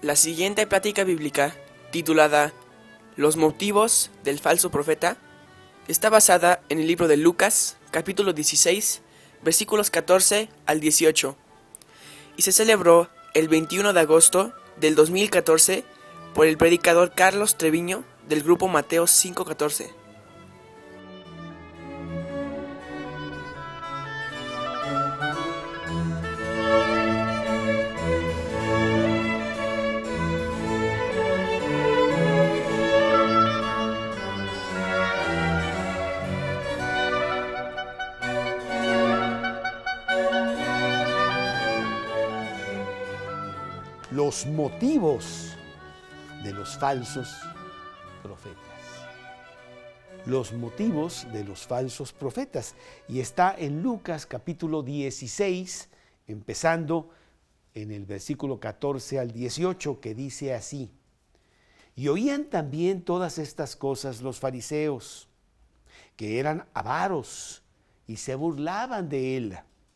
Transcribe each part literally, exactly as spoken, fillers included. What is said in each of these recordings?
La siguiente plática bíblica, titulada Los motivos del falso profeta, está basada en el libro de Lucas, capítulo dieciséis, versículos catorce al dieciocho, y se celebró el veintiuno de agosto del dos mil catorce por el predicador Carlos Treviño del grupo Mateo cinco catorce. Los motivos de los falsos profetas. Los motivos de los falsos profetas. Y está en Lucas capítulo dieciséis, empezando en el versículo catorce al dieciocho, que dice así: Y oían también todas estas cosas los fariseos, que eran avaros, y se burlaban de él.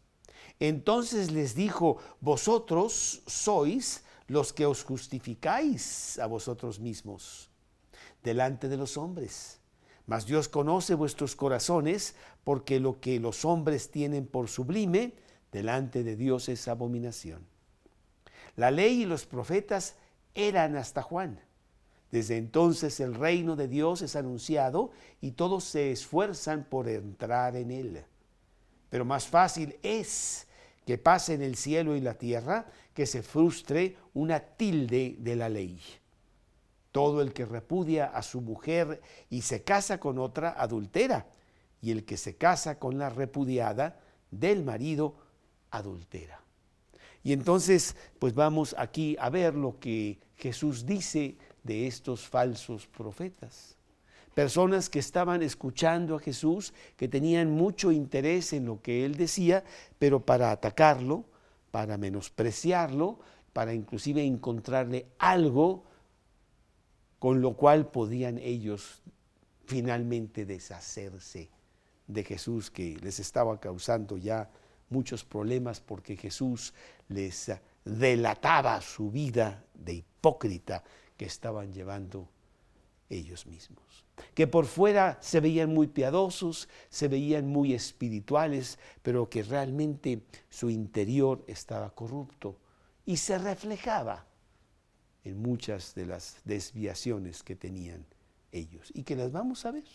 Entonces les dijo: vosotros sois los que os justificáis a vosotros mismos delante de los hombres, mas Dios conoce vuestros corazones, porque lo que los hombres tienen por sublime, delante de Dios es abominación. La ley y los profetas eran hasta Juan. Desde entonces el reino de Dios es anunciado y todos se esfuerzan por entrar en él. Pero más fácil es que pase en el cielo y la tierra que se frustre una tilde de la ley. Todo el que repudia a su mujer y se casa con otra adultera, y el que se casa con la repudiada del marido adultera. Y entonces, pues vamos aquí a ver lo que Jesús dice de estos falsos profetas. Personas que estaban escuchando a Jesús, que tenían mucho interés en lo que él decía, pero para atacarlo, para menospreciarlo, para inclusive encontrarle algo con lo cual podían ellos finalmente deshacerse de Jesús, que les estaba causando ya muchos problemas porque Jesús les delataba su vida de hipócrita que estaban llevando ellos mismos. Que por fuera se veían muy piadosos, se veían muy espirituales, pero que realmente su interior estaba corrupto y se reflejaba en muchas de las desviaciones que tenían ellos y que las vamos a ver.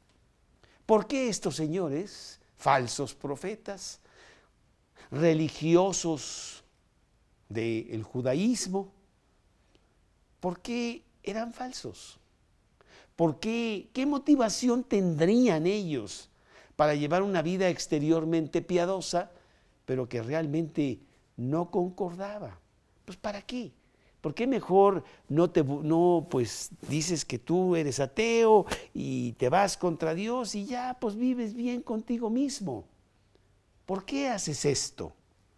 ¿Por qué estos señores, falsos profetas, religiosos del judaísmo, por qué eran falsos? ¿Por qué? ¿Qué motivación tendrían ellos para llevar una vida exteriormente piadosa, pero que realmente no concordaba? Pues ¿para qué? ¿Por qué mejor no te no pues dices que tú eres ateo y te vas contra Dios y ya pues vives bien contigo mismo? ¿Por qué haces esto?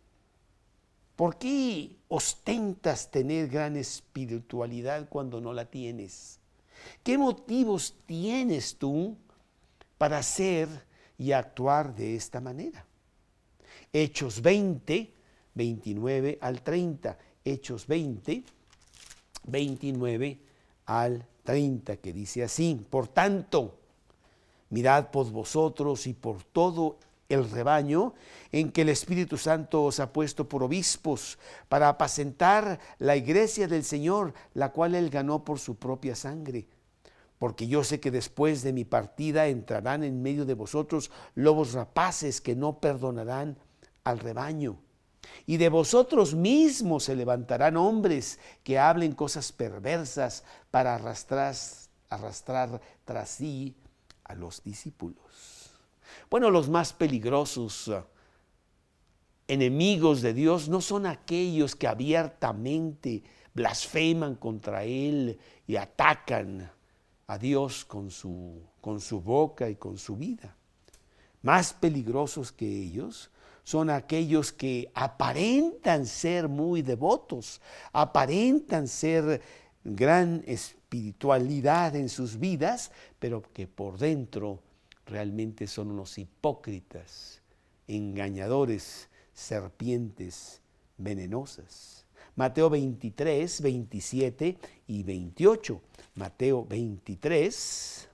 ¿Por qué ostentas tener gran espiritualidad cuando no la tienes? ¿Qué motivos tienes tú para hacer y actuar de esta manera? Hechos veinte, veintinueve al treinta. Hechos veinte, veintinueve al treinta, que dice así: Por tanto, mirad por vosotros y por todo el rebaño en que el Espíritu Santo os ha puesto por obispos, para apacentar la iglesia del Señor, la cual él ganó por su propia sangre. Porque yo sé que después de mi partida entrarán en medio de vosotros lobos rapaces que no perdonarán al rebaño. Y de vosotros mismos se levantarán hombres que hablen cosas perversas para arrastrar, arrastrar tras sí a los discípulos. Bueno, los más peligrosos uh, enemigos de Dios no son aquellos que abiertamente blasfeman contra Él y atacan a Dios con su, con su boca y con su vida. Más peligrosos que ellos son aquellos que aparentan ser muy devotos, aparentan ser gran espiritualidad en sus vidas, pero que por dentro realmente son unos hipócritas, engañadores, serpientes venenosas. Mateo veintitrés, veintisiete y veintiocho. Mateo veintitrés,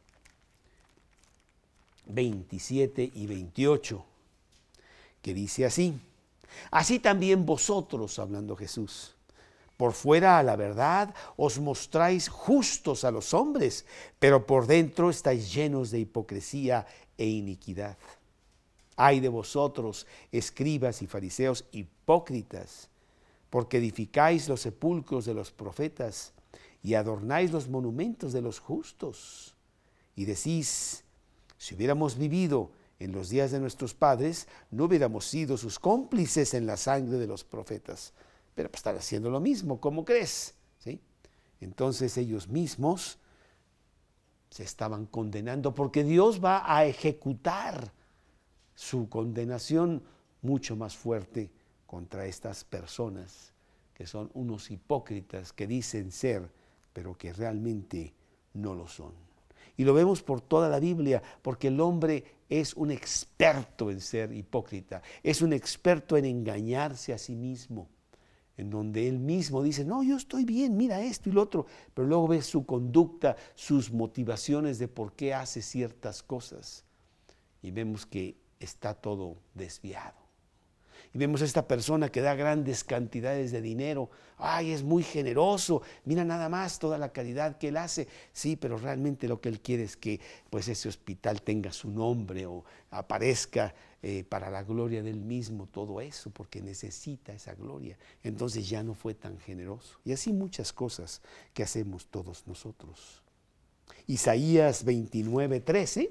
veintisiete y veintiocho, que dice así: así también vosotros, hablando Jesús, por fuera a la verdad os mostráis justos a los hombres, pero por dentro estáis llenos de hipocresía e iniquidad. Ay de vosotros, escribas y fariseos hipócritas, porque edificáis los sepulcros de los profetas y adornáis los monumentos de los justos. Y decís: si hubiéramos vivido en los días de nuestros padres, no hubiéramos sido sus cómplices en la sangre de los profetas. Pero pues están haciendo lo mismo, ¿cómo crees? ¿Sí? Entonces ellos mismos se estaban condenando, porque Dios va a ejecutar su condenación mucho más fuerte contra estas personas que son unos hipócritas que dicen ser, pero que realmente no lo son. Y lo vemos por toda la Biblia, porque el hombre es un experto en ser hipócrita, es un experto en engañarse a sí mismo, en donde él mismo dice: no, yo estoy bien, mira esto y lo otro, pero luego ves su conducta, sus motivaciones de por qué hace ciertas cosas, y vemos que está todo desviado. Y vemos a esta persona que da grandes cantidades de dinero. Ay, es muy generoso. Mira nada más toda la caridad que él hace. Sí, pero realmente lo que él quiere es que pues ese hospital tenga su nombre o aparezca eh, para la gloria del mismo, todo eso, porque necesita esa gloria. Entonces ya no fue tan generoso. Y así muchas cosas que hacemos todos nosotros. Isaías veintinueve, trece.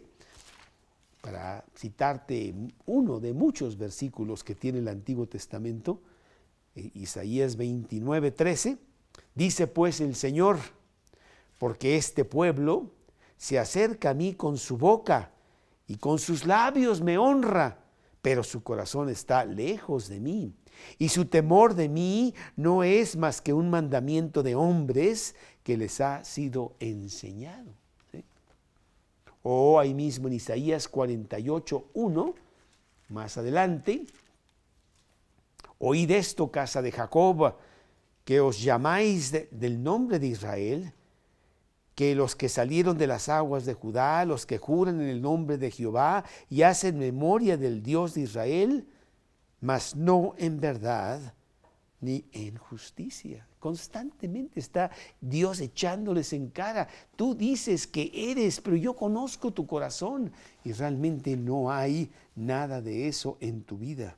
Para citarte uno de muchos versículos que tiene el Antiguo Testamento, Isaías veintinueve, trece, dice pues el Señor: porque este pueblo se acerca a mí con su boca y con sus labios me honra, pero su corazón está lejos de mí, y su temor de mí no es más que un mandamiento de hombres que les ha sido enseñado. O ahí mismo en Isaías cuarenta y ocho, uno, más adelante: oíd esto, casa de Jacob, que os llamáis de, del nombre de Israel, que los que salieron de las aguas de Judá, los que juran en el nombre de Jehová y hacen memoria del Dios de Israel, mas no en verdad ni en justicia. Constantemente está Dios echándoles en cara: tú dices que eres, pero yo conozco tu corazón, y realmente no hay nada de eso en tu vida.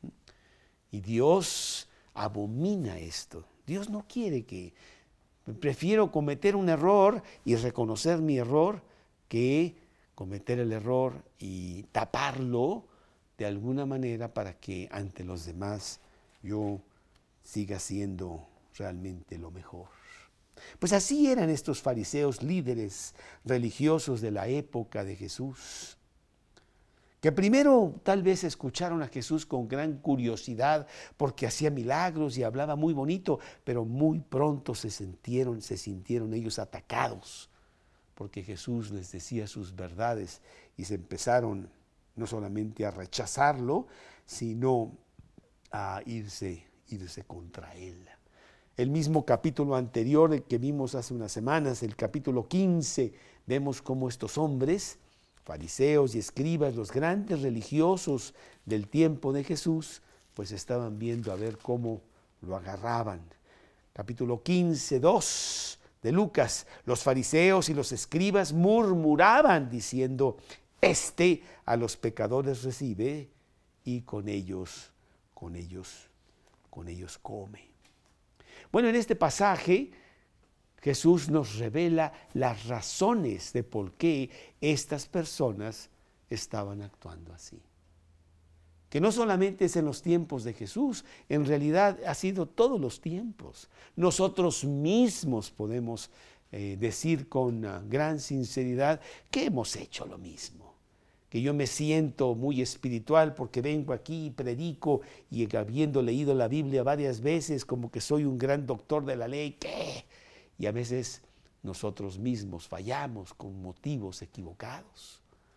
Y Dios abomina esto. Dios no quiere que, prefiero cometer un error y reconocer mi error que cometer el error y taparlo de alguna manera para que ante los demás yo siga siendo realmente lo mejor. Pues así eran estos fariseos, líderes religiosos de la época de Jesús, que primero tal vez escucharon a Jesús con gran curiosidad porque hacía milagros y hablaba muy bonito, pero muy pronto se sintieron, se sintieron ellos atacados porque Jesús les decía sus verdades y se empezaron no solamente a rechazarlo, sino a irse, irse contra él. El mismo capítulo anterior que vimos hace unas semanas, el capítulo quince, vemos cómo estos hombres, fariseos y escribas, los grandes religiosos del tiempo de Jesús, pues estaban viendo a ver cómo lo agarraban. Capítulo quince, dos de Lucas: los fariseos y los escribas murmuraban diciendo: este a los pecadores recibe y con ellos, con ellos, con ellos come. Bueno, en este pasaje Jesús nos revela las razones de por qué estas personas estaban actuando así. Que no solamente es en los tiempos de Jesús, en realidad ha sido todos los tiempos. Nosotros mismos podemos eh, decir con uh, gran sinceridad que hemos hecho lo mismo. Que yo me siento muy espiritual porque vengo aquí y predico y habiendo leído la Biblia varias veces como que soy un gran doctor de la ley. ¿Qué? Y a veces nosotros mismos fallamos con motivos equivocados.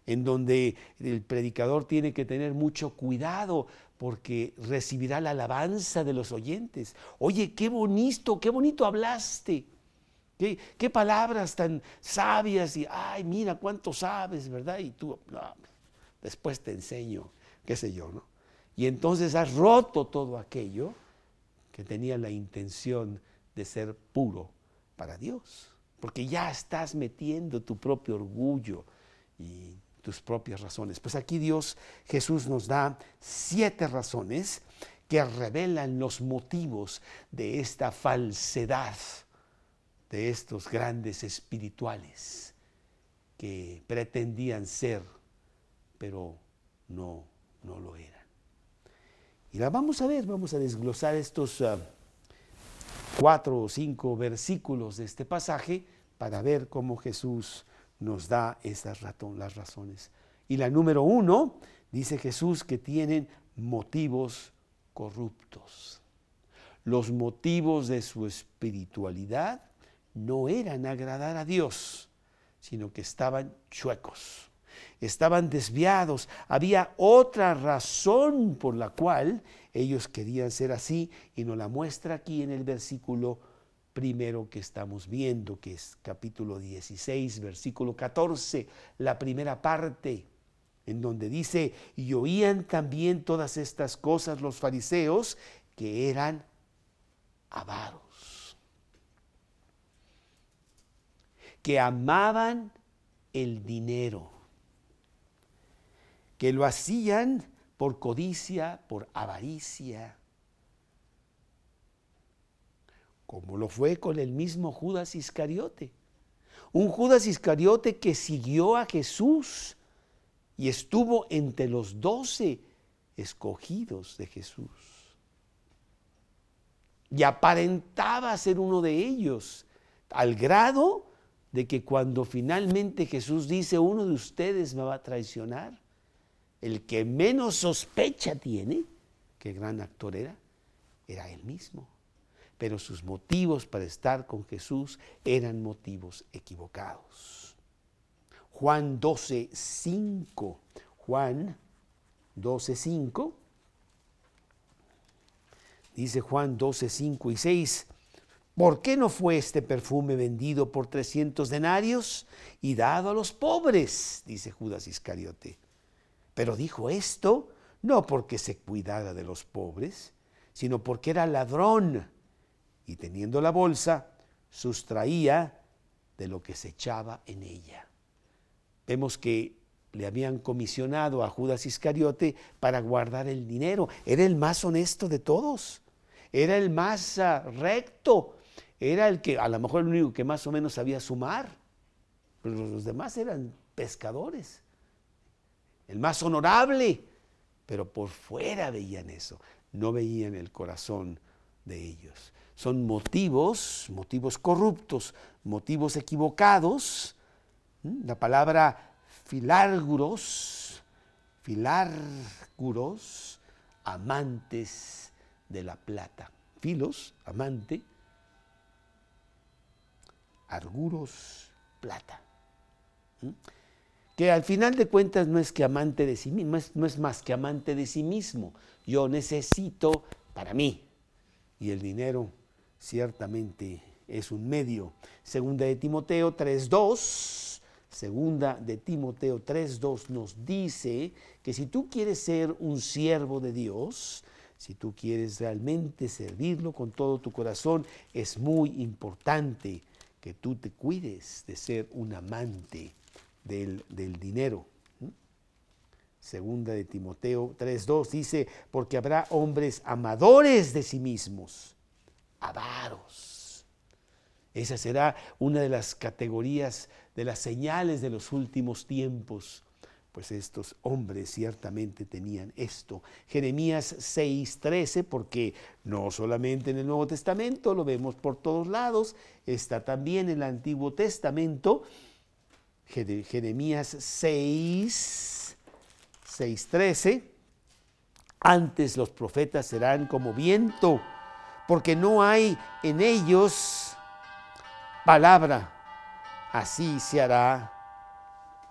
en donde el predicador tiene que tener mucho cuidado porque recibirá la alabanza de los oyentes. Oye, qué bonito, qué bonito hablaste. Qué, qué palabras tan sabias y, ay, mira cuánto sabes, ¿verdad? Y tú, no, después te enseño, qué sé yo, ¿no? Y entonces has roto todo aquello que tenía la intención de ser puro para Dios. Porque ya estás metiendo tu propio orgullo y tus propias razones. Pues aquí Dios, Jesús nos da siete razones que revelan los motivos de esta falsedad, de estos grandes espirituales que pretendían ser, pero no, no lo eran. Y la vamos a ver, vamos a desglosar estos uh, cuatro o cinco versículos de este pasaje para ver cómo Jesús nos da esas ratón, las razones. Y la número uno, dice Jesús que tienen motivos corruptos. Los motivos de su espiritualidad no eran agradar a Dios, sino que estaban chuecos, estaban desviados. Había otra razón por la cual ellos querían ser así, y nos la muestra aquí en el versículo primero que estamos viendo, que es capítulo dieciséis, versículo catorce, la primera parte, en donde dice: y oían también todas estas cosas los fariseos, que eran avaros, que amaban el dinero, que lo hacían por codicia, por avaricia, como lo fue con el mismo Judas Iscariote. Un Judas Iscariote que siguió a Jesús y estuvo entre los doce escogidos de Jesús. Y aparentaba ser uno de ellos, al grado de que cuando finalmente Jesús dice: uno de ustedes me va a traicionar, el que menos sospecha tiene, qué gran actor era, era él mismo. Pero sus motivos para estar con Jesús eran motivos equivocados. Juan doce, cinco. Juan doce, cinco. Dice Juan doce, cinco y seis. ¿Por qué no fue este perfume vendido por trescientos denarios y dado a los pobres? Dice Judas Iscariote. Pero dijo esto no porque se cuidara de los pobres, sino porque era ladrón, y teniendo la bolsa, sustraía de lo que se echaba en ella. Vemos que le habían comisionado a Judas Iscariote para guardar el dinero. Era el más honesto de todos, era el más uh, recto, era el que, a lo mejor el único que más o menos sabía sumar, pero los demás eran pescadores. El más honorable, pero por fuera veían eso, no veían el corazón de ellos. Son motivos, motivos corruptos, motivos equivocados. La palabra filárguros, filárguros, amantes de la plata. Filos, amante, arguros, plata. ¿Mm? Que al final de cuentas no es que amante de sí mismo, no es, no es más que amante de sí mismo. Yo necesito para mí, y el dinero ciertamente es un medio. Segunda de Timoteo tres dos, segunda de Timoteo tres dos nos dice que si tú quieres ser un siervo de Dios, si tú quieres realmente servirlo con todo tu corazón, es muy importante que tú te cuides de ser un amante Del, del dinero. Segunda de Timoteo tres dos dice: porque habrá hombres amadores de sí mismos, avaros. Esa será una de las categorías de las señales de los últimos tiempos, pues estos hombres ciertamente tenían esto. Jeremías seis trece, porque no solamente en el Nuevo Testamento, lo vemos por todos lados, está también en el Antiguo Testamento. Jeremías seis, seis trece, antes los profetas serán como viento, porque no hay en ellos palabra, así se hará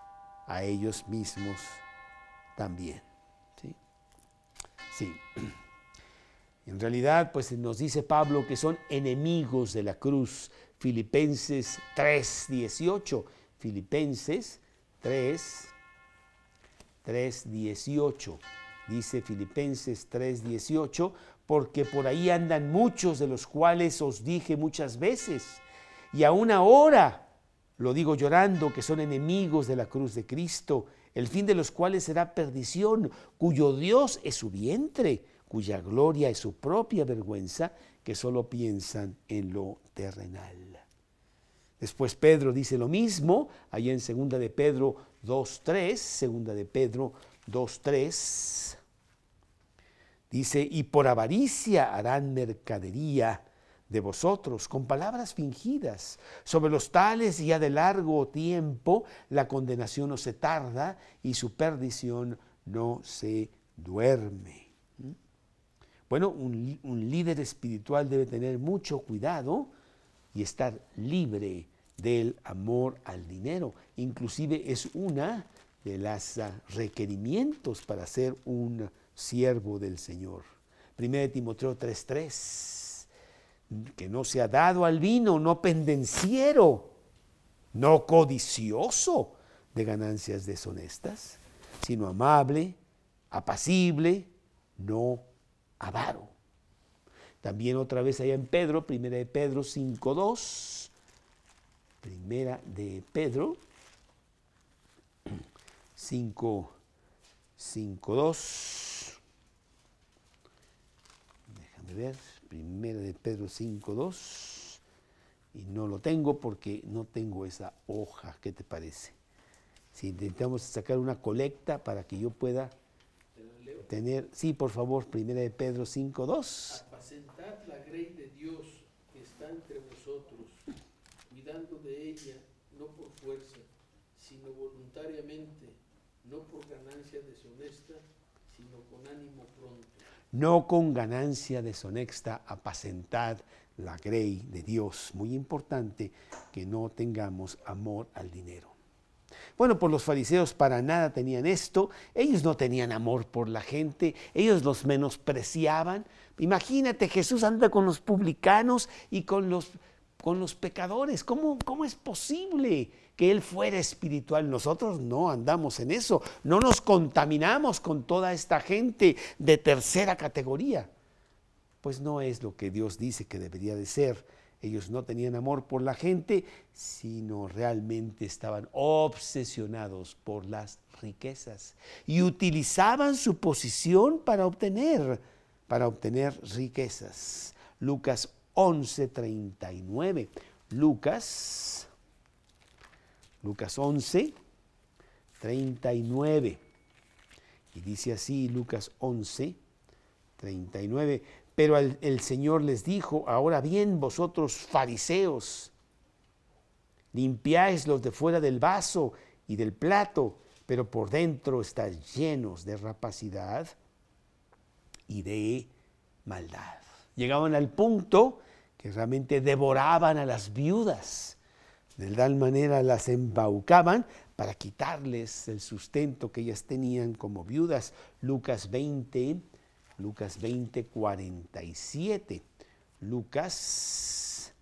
a ellos mismos también. ¿Sí? Sí. En realidad, pues nos dice Pablo que son enemigos de la cruz. Filipenses tres dieciocho. Filipenses tres, tres dieciocho. Dice Filipenses tres dieciocho, porque por ahí andan muchos de los cuales os dije muchas veces, y aún ahora lo digo llorando, que son enemigos de la cruz de Cristo, el fin de los cuales será perdición, cuyo Dios es su vientre, cuya gloria es su propia vergüenza, que solo piensan en lo terrenal. Después Pedro dice lo mismo, allá en segunda de Pedro dos tres, segunda de Pedro dos tres, dice, y por avaricia harán mercadería de vosotros, con palabras fingidas. Sobre los tales ya de largo tiempo la condenación no se tarda y su perdición no se duerme. Bueno, un, un líder espiritual debe tener mucho cuidado y estar libre del amor al dinero. Inclusive es una de los requerimientos para ser un siervo del Señor. Primera de Timoteo tres tres, que no sea dado al vino, no pendenciero, no codicioso de ganancias deshonestas, sino amable, apacible, no avaro. También otra vez allá en Pedro, primera de Pedro cinco dos, primera de Pedro cinco dos, déjame ver, primera de Pedro cinco dos, y no lo tengo porque no tengo esa hoja. ¿Qué te parece? Si intentamos sacar una colecta para que yo pueda tener, sí, por favor, primera de Pedro cinco dos. Apacentad la grey de Dios que está entre vosotros, cuidando de ella, no por fuerza, sino voluntariamente, no por ganancia deshonesta, sino con ánimo pronto. No con ganancia deshonesta, apacentad la grey de Dios. Muy importante que no tengamos amor al dinero. Bueno, pues los fariseos para nada tenían esto. Ellos no tenían amor por la gente, ellos los menospreciaban. Imagínate, Jesús anda con los publicanos y con los, con los pecadores. ¿Cómo, cómo es posible que Él fuera espiritual? Nosotros no andamos en eso, no nos contaminamos con toda esta gente de tercera categoría. Pues no es lo que Dios dice que debería de ser. Ellos no tenían amor por la gente, sino realmente estaban obsesionados por las riquezas y utilizaban su posición para obtener, para obtener riquezas. Lucas once treinta y nueve. Lucas, Lucas once treinta y nueve. Y dice así, Lucas once treinta y nueve. Pero el, el Señor les dijo, ahora bien, vosotros fariseos, limpiáis los de fuera del vaso y del plato, pero por dentro estáis llenos de rapacidad y de maldad. Llegaban al punto que realmente devoraban a las viudas, de tal manera las embaucaban para quitarles el sustento que ellas tenían como viudas. Lucas veinte, Lucas veinte, cuarenta y siete. Lucas,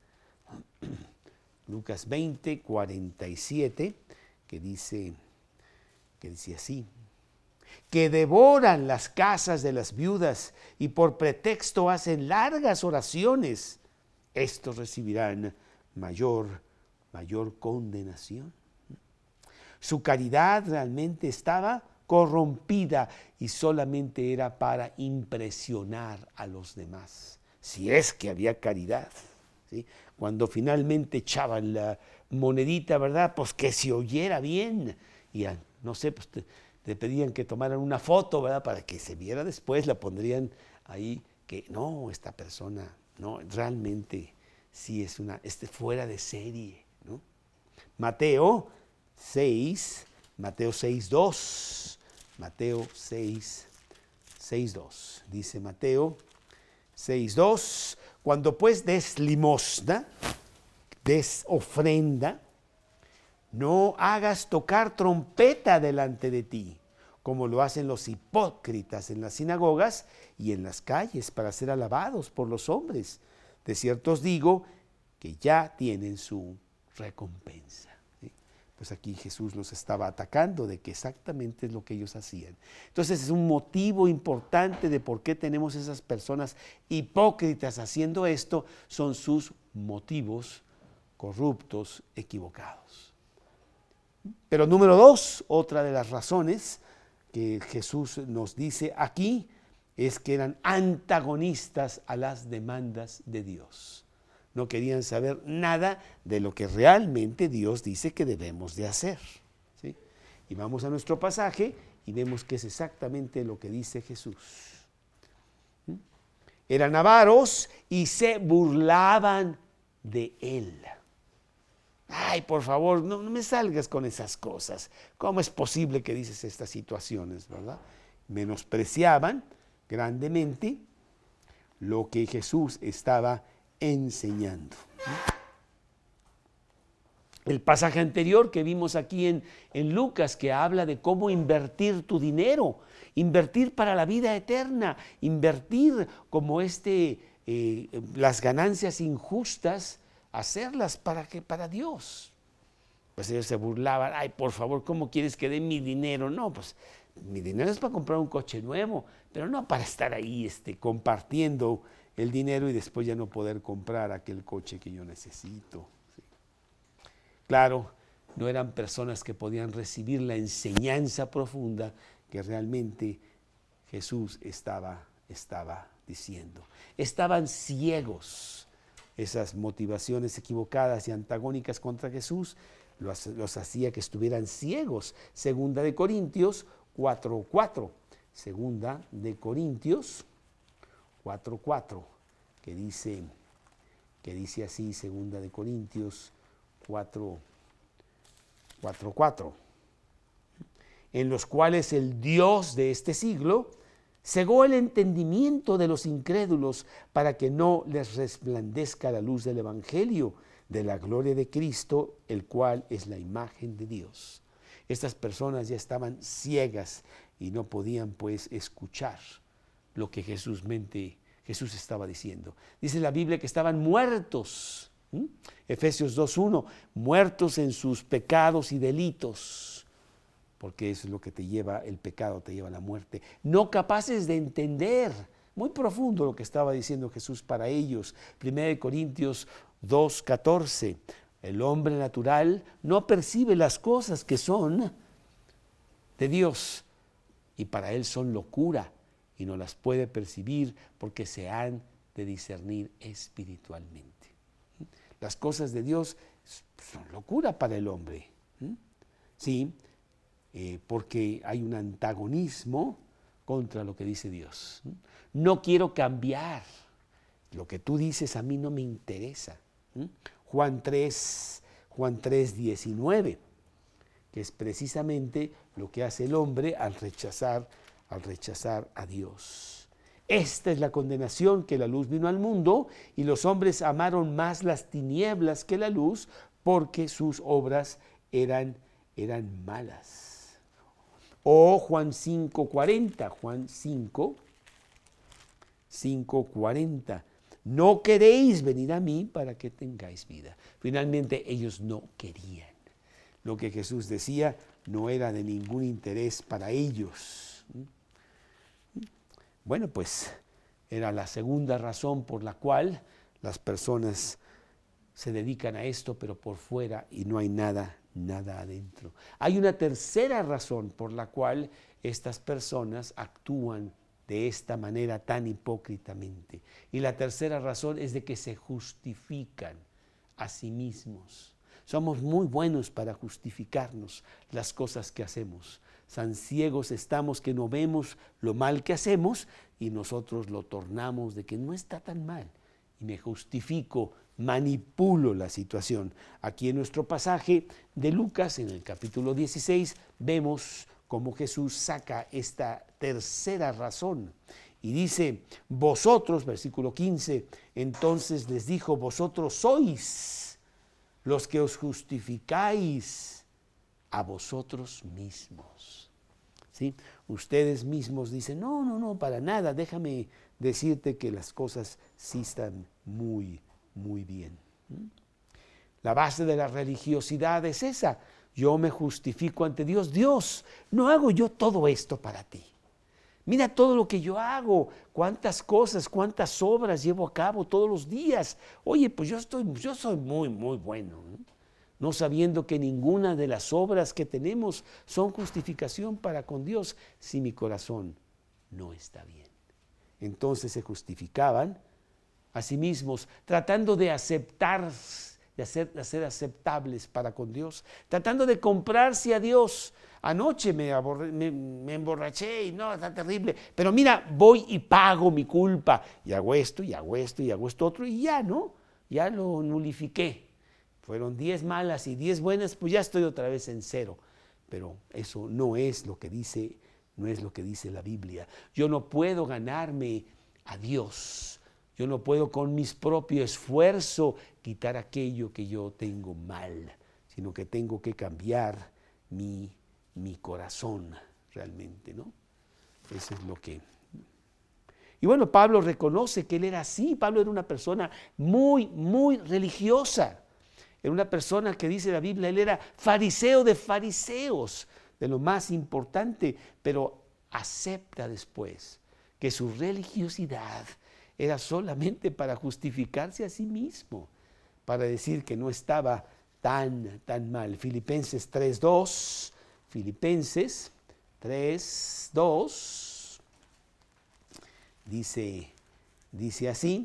Lucas veinte, cuarenta y siete, que dice, que dice así, que devoran las casas de las viudas y por pretexto hacen largas oraciones, estos recibirán mayor, mayor condenación. Su caridad realmente estaba corrompida y solamente era para impresionar a los demás, si es que había caridad, ¿sí? Cuando finalmente echaban la monedita, ¿verdad? Pues que se oyera bien, y a, no sé, pues te, te pedían que tomaran una foto, ¿verdad? Para que se viera después, la pondrían ahí, que no, esta persona, no, realmente sí es una, este fuera de serie, ¿no? Mateo seis, Mateo seis dos. Mateo seis, seis dos. Dice Mateo seis dos, cuando pues des limosna, des ofrenda, no hagas tocar trompeta delante de ti, como lo hacen los hipócritas en las sinagogas y en las calles para ser alabados por los hombres. De cierto os digo que ya tienen su recompensa. ¿Sí? Pues aquí Jesús los estaba atacando de que exactamente es lo que ellos hacían. Entonces es un motivo importante de por qué tenemos esas personas hipócritas haciendo esto, son sus motivos corruptos, equivocados. Pero número dos, otra de las razones que Jesús nos dice aquí es que eran antagonistas a las demandas de Dios. No querían saber nada de lo que realmente Dios dice que debemos de hacer. ¿Sí? Y vamos a nuestro pasaje y vemos que es exactamente lo que dice Jesús. ¿Mm? Eran avaros y se burlaban de él. Ay, por favor, no, no me salgas con esas cosas. ¿Cómo es posible que dices estas situaciones, verdad? Menospreciaban grandemente lo que Jesús estaba enseñando. El pasaje anterior que vimos aquí en, en Lucas, que habla de cómo invertir tu dinero, invertir para la vida eterna, invertir como este, eh, las ganancias injustas, hacerlas para que para Dios. Pues ellos se burlaban, ay, por favor, ¿cómo quieres que dé mi dinero? No, pues mi dinero es para comprar un coche nuevo, pero no para estar ahí este, compartiendo el dinero y después ya no poder comprar aquel coche que yo necesito. Sí. Claro, no eran personas que podían recibir la enseñanza profunda que realmente Jesús estaba, estaba diciendo. Estaban ciegos. Esas motivaciones equivocadas y antagónicas contra Jesús los, los hacía que estuvieran ciegos. Segunda de Corintios cuatro cuatro. Segunda de Corintios cuatro cuatro, que dice, que dice así, Segunda de Corintios cuatro cuatro. En los cuales el Dios de este siglo cegó el entendimiento de los incrédulos para que no les resplandezca la luz del Evangelio de la gloria de Cristo, el cual es la imagen de Dios. Estas personas ya estaban ciegas y no podían pues escuchar lo que Jesús, mente, Jesús estaba diciendo. Dice la Biblia que estaban muertos. ¿Mm? Efesios dos uno, muertos en sus pecados y delitos. Porque eso es lo que te lleva, el pecado te lleva a la muerte. No capaces de entender, muy profundo lo que estaba diciendo Jesús para ellos. Primera de Corintios dos catorce, el hombre natural no percibe las cosas que son de Dios y para él son locura y no las puede percibir porque se han de discernir espiritualmente. Las cosas de Dios son locura para el hombre. Sí. Eh, porque hay un antagonismo contra lo que dice Dios. No quiero cambiar. Lo que tú dices a mí no me interesa. Juan tres, Juan tres, diecinueve, que es precisamente lo que hace el hombre al rechazar, al rechazar a Dios. Esta es la condenación, que la luz vino al mundo y los hombres amaron más las tinieblas que la luz porque sus obras eran, eran malas. O Juan cinco cuarenta, Juan cinco, cinco cuarenta. No queréis venir a mí para que tengáis vida. Finalmente ellos no querían. Lo que Jesús decía no era de ningún interés para ellos. Bueno, pues era la segunda razón por la cual las personas se dedican a esto, pero por fuera y no hay nada nada adentro. Hay una tercera razón por la cual estas personas actúan de esta manera tan hipócritamente. Y la tercera razón es de que se justifican a sí mismos. Somos muy buenos para justificarnos las cosas que hacemos. Tan ciegos estamos que no vemos lo mal que hacemos y nosotros lo tornamos de que no está tan mal. Y me justifico, manipulo la situación. Aquí en nuestro pasaje de Lucas, en el capítulo dieciséis, vemos cómo Jesús saca esta tercera razón. Y dice, vosotros, versículo quince, entonces les dijo, vosotros sois los que os justificáis a vosotros mismos. ¿Sí? Ustedes mismos dicen, no, no, no, para nada, déjame decirte que las cosas sí están muy, muy bien. ¿Mm? La base de la religiosidad es esa. Yo me justifico ante Dios. Dios, no hago yo todo esto para ti. Mira todo lo que yo hago, cuántas cosas, cuántas obras llevo a cabo todos los días. Oye, pues yo, estoy, yo soy muy, muy bueno, ¿no? No sabiendo que ninguna de las obras que tenemos son justificación para con Dios si mi corazón no está bien. Entonces se justificaban a sí mismos, tratando de aceptar, de, hacer, de ser aceptables para con Dios, tratando de comprarse a Dios. Anoche me, aborre, me, me emborraché y no, está terrible, pero mira, voy y pago mi culpa, y hago esto, y hago esto, y hago esto otro, y ya, ¿no? Ya lo nulifiqué. Fueron diez malas y diez buenas, pues ya estoy otra vez en cero. Pero eso no es lo que dice, no es lo que dice la Biblia. Yo no puedo ganarme a Dios. Yo no puedo con mis propio esfuerzo quitar aquello que yo tengo mal, sino que tengo que cambiar mi, mi corazón realmente, ¿no? Eso es lo que... Y bueno, Pablo reconoce que él era así. Pablo era una persona muy, muy religiosa. Era una persona que dice la Biblia, él era fariseo de fariseos, de lo más importante, pero acepta después que su religiosidad era solamente para justificarse a sí mismo, para decir que no estaba tan, tan mal. Filipenses tres dos, Filipenses tres dos, dice, dice así,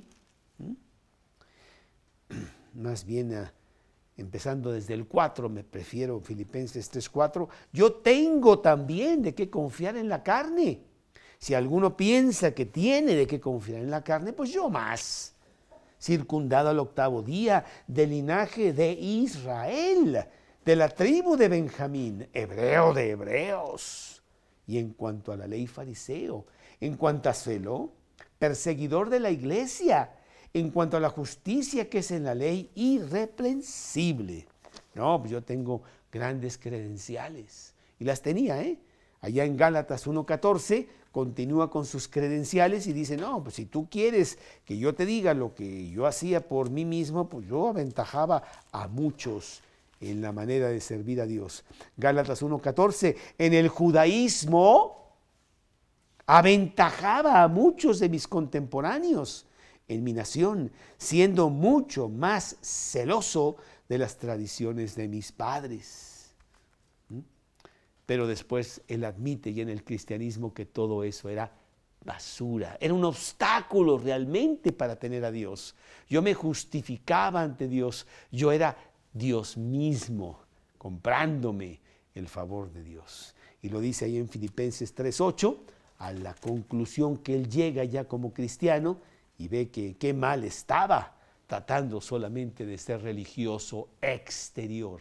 más bien a empezando desde el cuatro, me prefiero Filipenses tres cuatro, yo tengo también de qué confiar en la carne. Si alguno piensa que tiene de qué confiar en la carne, pues yo más. Circundado al octavo día, del linaje de Israel, de la tribu de Benjamín, hebreo de hebreos. Y en cuanto a la ley fariseo, en cuanto a celo, perseguidor de la iglesia, en cuanto a la justicia que es en la ley, irreprensible. No, pues yo tengo grandes credenciales. Y las tenía, ¿eh? Allá en Gálatas uno catorce continúa con sus credenciales y dice, no, pues si tú quieres que yo te diga lo que yo hacía por mí mismo, pues yo aventajaba a muchos en la manera de servir a Dios. Gálatas uno catorce, en el judaísmo aventajaba a muchos de mis contemporáneos en mi nación, siendo mucho más celoso de las tradiciones de mis padres. ¿Mm? Pero después él admite y en el cristianismo que todo eso era basura, era un obstáculo realmente para tener a Dios. Yo me justificaba ante Dios, yo era Dios mismo, comprándome el favor de Dios. Y lo dice ahí en Filipenses tres ocho, a la conclusión que él llega ya como cristiano, y ve que qué mal estaba tratando solamente de ser religioso exterior.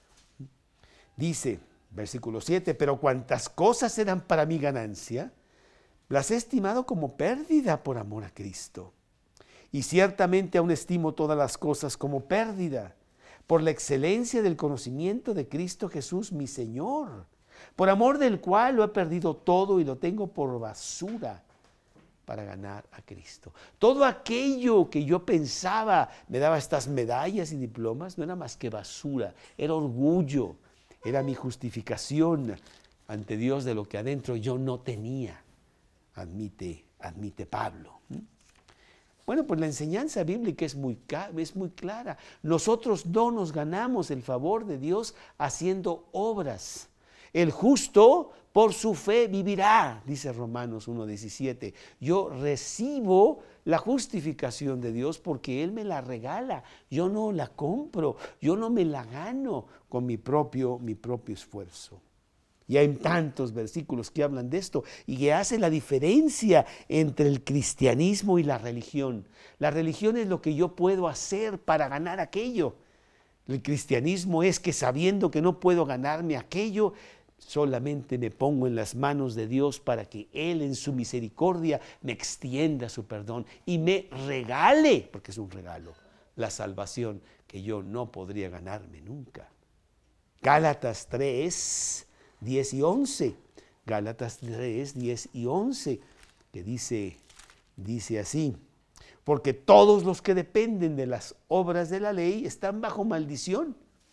Dice, versículo siete, pero cuantas cosas eran para mi ganancia, las he estimado como pérdida por amor a Cristo. Y ciertamente aún estimo todas las cosas como pérdida, por la excelencia del conocimiento de Cristo Jesús, mi Señor, por amor del cual lo he perdido todo y lo tengo por basura, para ganar a Cristo. Todo aquello que yo pensaba me daba estas medallas y diplomas no era más que basura, era orgullo, era mi justificación ante Dios de lo que adentro yo no tenía, admite, admite Pablo. Bueno, pues la enseñanza bíblica es muy, es muy clara. Nosotros no nos ganamos el favor de Dios haciendo obras. El justo por su fe vivirá, dice Romanos uno diecisiete. Yo recibo la justificación de Dios porque Él me la regala. Yo no la compro, yo no me la gano con mi propio, mi propio esfuerzo. Y hay tantos versículos que hablan de esto y que hacen la diferencia entre el cristianismo y la religión. La religión es lo que yo puedo hacer para ganar aquello. El cristianismo es que sabiendo que no puedo ganarme aquello, solamente me pongo en las manos de Dios para que Él en su misericordia me extienda su perdón y me regale, porque es un regalo, la salvación que yo no podría ganarme nunca. Gálatas tres, diez y once. Gálatas tres, diez y once, que dice, dice así: porque todos los que dependen de las obras de la ley están bajo maldición.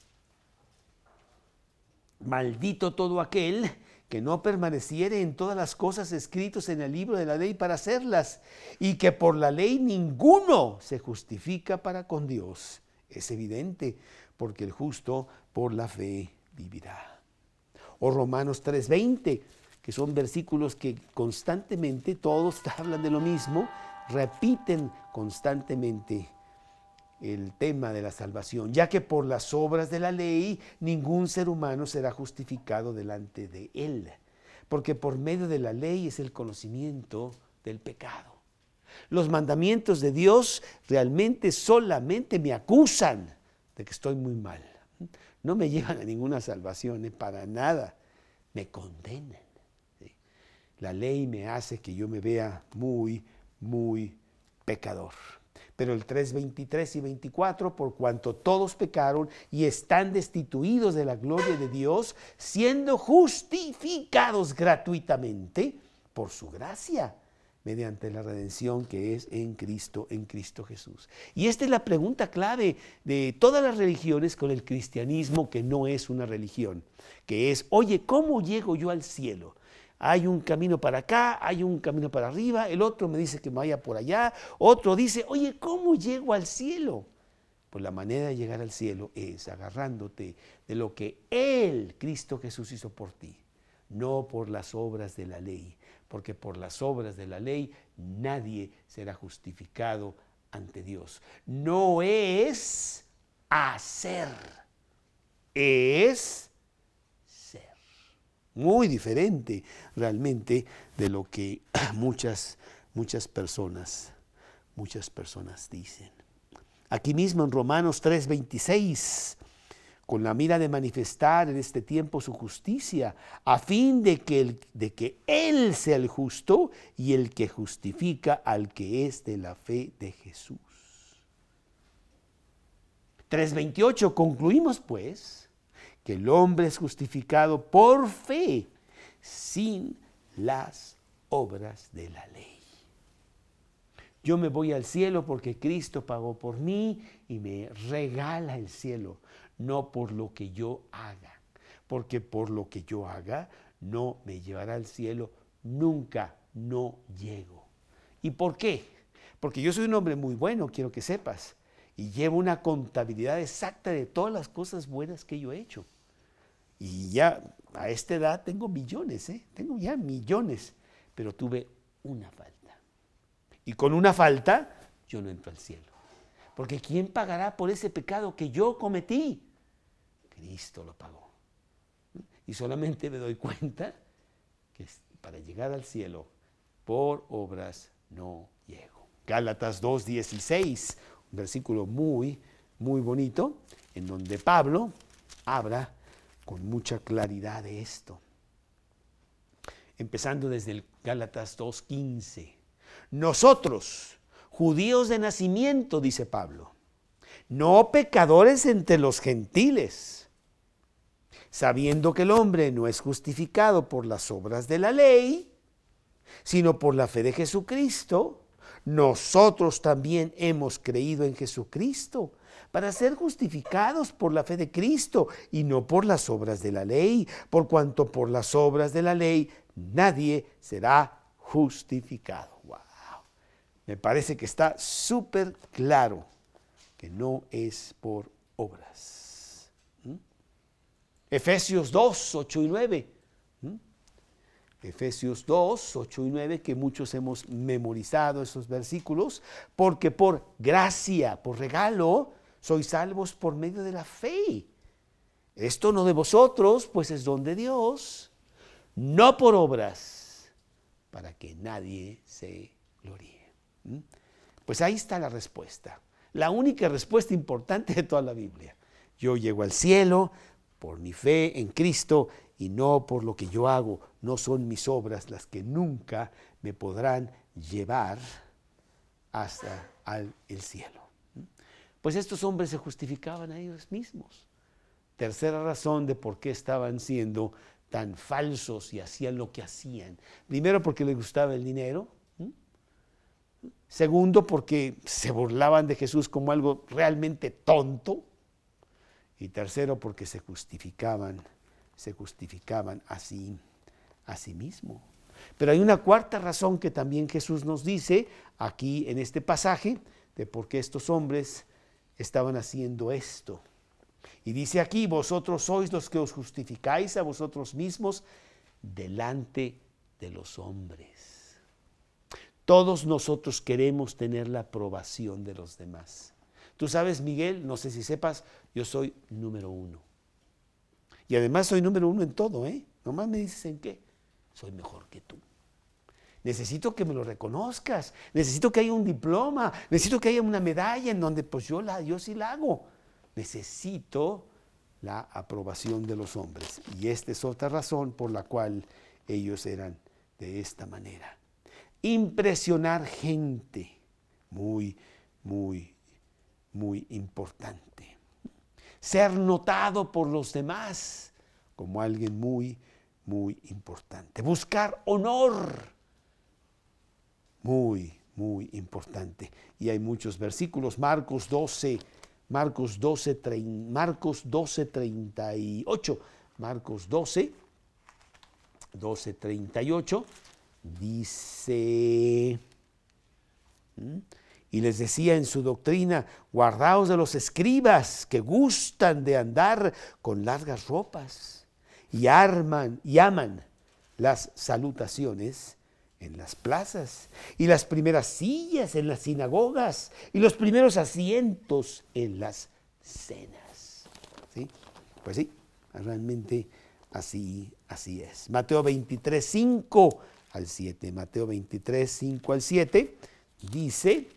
Maldito todo aquel que no permaneciere en todas las cosas escritas en el libro de la ley para hacerlas, y que por la ley ninguno se justifica para con Dios. Es evidente, porque el justo por la fe vivirá. O Romanos tres veinte, que son versículos que constantemente todos hablan de lo mismo, repiten constantemente el tema de la salvación, ya que por las obras de la ley ningún ser humano será justificado delante de él, porque por medio de la ley es el conocimiento del pecado. Los mandamientos de Dios realmente solamente me acusan de que estoy muy mal. No me llevan a ninguna salvación, ¿eh? Para nada. Me condenan. ¿Sí? La ley me hace que yo me vea muy, muy pecador. Pero el tres veintitrés y veinticuatro, por cuanto todos pecaron y están destituidos de la gloria de Dios, siendo justificados gratuitamente por su gracia, mediante la redención que es en Cristo, en Cristo Jesús. Y esta es la pregunta clave de todas las religiones con el cristianismo, que no es una religión, que es: oye, ¿cómo llego yo al cielo? Hay un camino para acá, hay un camino para arriba, el otro me dice que me vaya por allá, otro dice: oye, ¿cómo llego al cielo? Pues la manera de llegar al cielo es agarrándote de lo que Él, Cristo Jesús, hizo por ti, no por las obras de la ley, porque por las obras de la ley nadie será justificado ante Dios. No es hacer, es muy diferente realmente de lo que muchas, muchas personas, muchas personas dicen. Aquí mismo en Romanos tres veintiséis, con la mira de manifestar en este tiempo su justicia, a fin de que, el, de que Él sea el justo y el que justifica al que es de la fe de Jesús. tres veintiocho, concluimos pues que el hombre es justificado por fe, sin las obras de la ley. Yo me voy al cielo porque Cristo pagó por mí y me regala el cielo, no por lo que yo haga, porque por lo que yo haga no me llevará al cielo, nunca, no llego. ¿Y por qué? Porque yo soy un hombre muy bueno, quiero que sepas, y llevo una contabilidad exacta de todas las cosas buenas que yo he hecho. Y ya a esta edad tengo millones, ¿eh? tengo ya millones, pero tuve una falta. Y con una falta yo no entro al cielo. Porque ¿quién pagará por ese pecado que yo cometí? Cristo lo pagó. Y solamente me doy cuenta que para llegar al cielo, por obras no llego. Gálatas dos dieciséis, un versículo muy, muy bonito, en donde Pablo habla con mucha claridad de esto. Empezando desde el Gálatas dos quince. Nosotros, judíos de nacimiento, dice Pablo, no pecadores entre los gentiles, sabiendo que el hombre no es justificado por las obras de la ley, sino por la fe de Jesucristo, nosotros también hemos creído en Jesucristo para ser justificados por la fe de Cristo y no por las obras de la ley, por cuanto por las obras de la ley nadie será justificado. Wow. Me parece que está súper claro que no es por obras. ¿Mm? Efesios dos, ocho y nueve. ¿Mm? Efesios dos, ocho y nueve, que muchos hemos memorizado esos versículos, porque por gracia, por regalo, sois salvos por medio de la fe. Esto no de vosotros, pues es don de Dios, no por obras, para que nadie se gloríe. ¿Mm? Pues ahí está la respuesta, la única respuesta importante de toda la Biblia. Yo llego al cielo por mi fe en Cristo y no por lo que yo hago. No son mis obras las que nunca me podrán llevar hasta al, el cielo. Pues estos hombres se justificaban a ellos mismos. Tercera razón de por qué estaban siendo tan falsos y hacían lo que hacían. Primero, porque les gustaba el dinero. ¿Mm? Segundo, porque se burlaban de Jesús como algo realmente tonto. Y tercero, porque se justificaban, se justificaban a sí, a sí mismo. Pero hay una cuarta razón que también Jesús nos dice aquí en este pasaje de por qué estos hombres estaban haciendo esto. Y dice aquí, vosotros sois los que os justificáis a vosotros mismos delante de los hombres. Todos nosotros queremos tener la aprobación de los demás. Tú sabes, Miguel, no sé si sepas, yo soy número uno. Y además soy número uno en todo, ¿eh? Nomás me dices en qué. Soy mejor que tú. Necesito que me lo reconozcas. Necesito que haya un diploma. Necesito que haya una medalla en donde pues yo, la, yo sí la hago. Necesito la aprobación de los hombres. Y esta es otra razón por la cual ellos eran de esta manera. Impresionar gente. Muy, muy, muy importante. Ser notado por los demás como alguien muy, muy importante. Buscar honor. Muy, muy importante. Y hay muchos versículos. Marcos doce, Marcos doce, Marcos doce, treinta y ocho. Marcos doce, doce, treinta y ocho. Dice... ¿Mm? Y les decía en su doctrina, guardaos de los escribas que gustan de andar con largas ropas y arman y aman las salutaciones en las plazas y las primeras sillas en las sinagogas y los primeros asientos en las cenas. ¿Sí? Pues sí, realmente así, así es. Mateo veintitrés, cinco al siete. Mateo veintitrés, cinco al siete dice...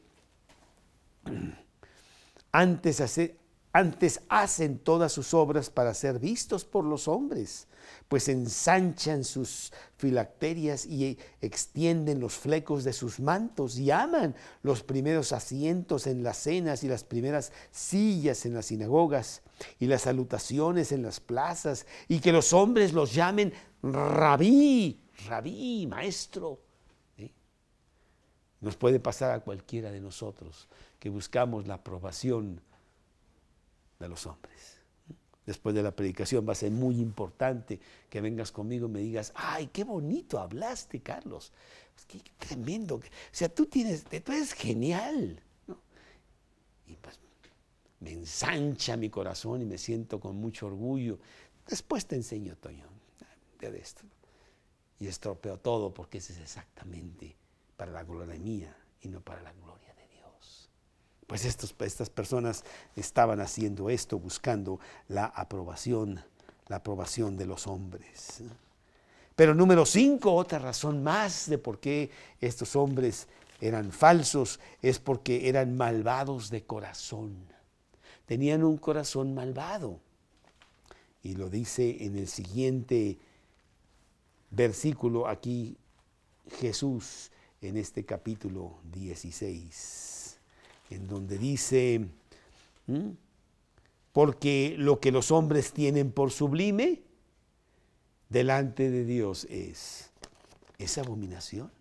Antes, hace, antes hacen todas sus obras para ser vistos por los hombres, pues ensanchan sus filacterias y extienden los flecos de sus mantos y aman los primeros asientos en las cenas y las primeras sillas en las sinagogas y las salutaciones en las plazas y que los hombres los llamen rabí, rabí, maestro. ¿Sí? Nos puede pasar a cualquiera de nosotros que buscamos la aprobación de los hombres. Después de la predicación va a ser muy importante que vengas conmigo y me digas, ay, qué bonito hablaste, Carlos. Pues qué tremendo. O sea, tú tienes, tú eres genial, ¿no? Y pues me ensancha mi corazón y me siento con mucho orgullo. Después te enseño, Toño, de esto. Y estropeo todo porque ese es exactamente para la gloria mía y no para la gloria de Dios. Pues estos, estas personas estaban haciendo esto, buscando la aprobación, la aprobación de los hombres. Pero número cinco, otra razón más de por qué estos hombres eran falsos, es porque eran malvados de corazón. Tenían un corazón malvado. Y lo dice en el siguiente versículo aquí Jesús en este capítulo dieciséis. En donde dice, ¿m? porque lo que los hombres tienen por sublime, delante de Dios es, es abominación.